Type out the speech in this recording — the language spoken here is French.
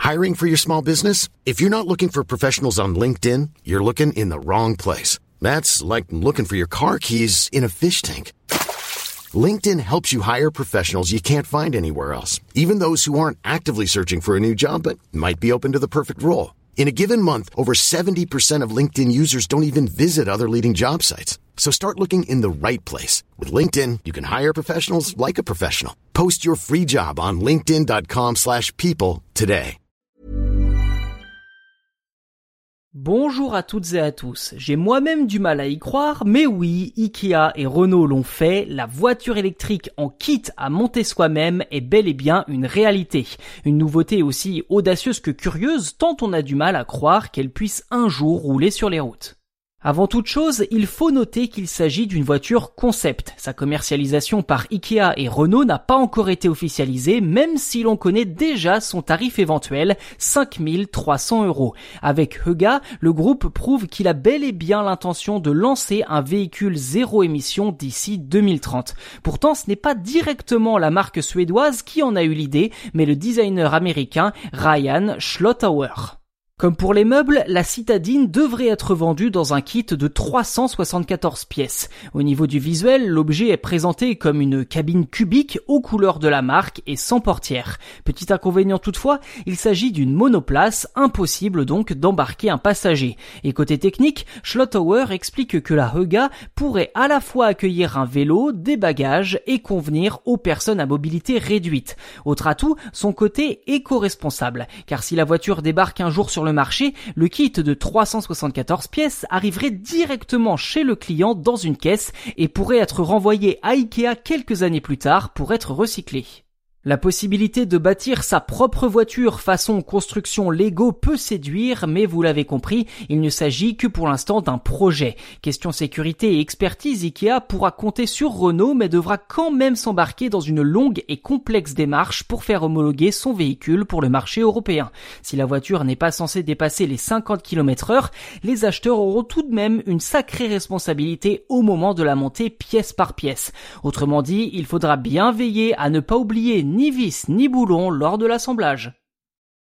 Hiring for your small business? If you're not looking for professionals on LinkedIn, you're looking in the wrong place. That's like looking for your car keys in a fish tank. LinkedIn helps you hire professionals you can't find anywhere else, even those who aren't actively searching for a new job but might be open to the perfect role. In a given month, over 70% of LinkedIn users don't even visit other leading job sites. So start looking in the right place. With LinkedIn, you can hire professionals like a professional. Post your free job on linkedin.com/people today. Bonjour à toutes et à tous, j'ai moi-même du mal à y croire, mais oui, Ikea et Renault l'ont fait, la voiture électrique en kit à monter soi-même est bel et bien une réalité. Une nouveauté aussi audacieuse que curieuse, tant on a du mal à croire qu'elle puisse un jour rouler sur les routes. Avant toute chose, il faut noter qu'il s'agit d'une voiture concept. Sa commercialisation par Ikea et Renault n'a pas encore été officialisée, même si l'on connaît déjà son tarif éventuel, 5 300 €. Avec Höga, le groupe prouve qu'il a bel et bien l'intention de lancer un véhicule zéro émission d'ici 2030. Pourtant, ce n'est pas directement la marque suédoise qui en a eu l'idée, mais le designer américain Ryan Schlotauer. Comme pour les meubles, la citadine devrait être vendue dans un kit de 374 pièces. Au niveau du visuel, l'objet est présenté comme une cabine cubique aux couleurs de la marque et sans portière. Petit inconvénient toutefois, il s'agit d'une monoplace, impossible donc d'embarquer un passager. Et côté technique, Schlotauer explique que la Höga pourrait à la fois accueillir un vélo, des bagages et convenir aux personnes à mobilité réduite. Autre atout, son côté éco-responsable, car si la voiture débarque un jour sur le marché, le kit de 374 pièces arriverait directement chez le client dans une caisse et pourrait être renvoyé à Ikea quelques années plus tard pour être recyclé. La possibilité de bâtir sa propre voiture façon construction Lego peut séduire, mais vous l'avez compris, il ne s'agit que pour l'instant d'un projet. Question sécurité et expertise, Ikea pourra compter sur Renault, mais devra quand même s'embarquer dans une longue et complexe démarche pour faire homologuer son véhicule pour le marché européen. Si la voiture n'est pas censée dépasser les 50 km/h, les acheteurs auront tout de même une sacrée responsabilité au moment de la montée pièce par pièce. Autrement dit, il faudra bien veiller à ne pas oublier ni vis ni boulon lors de l'assemblage.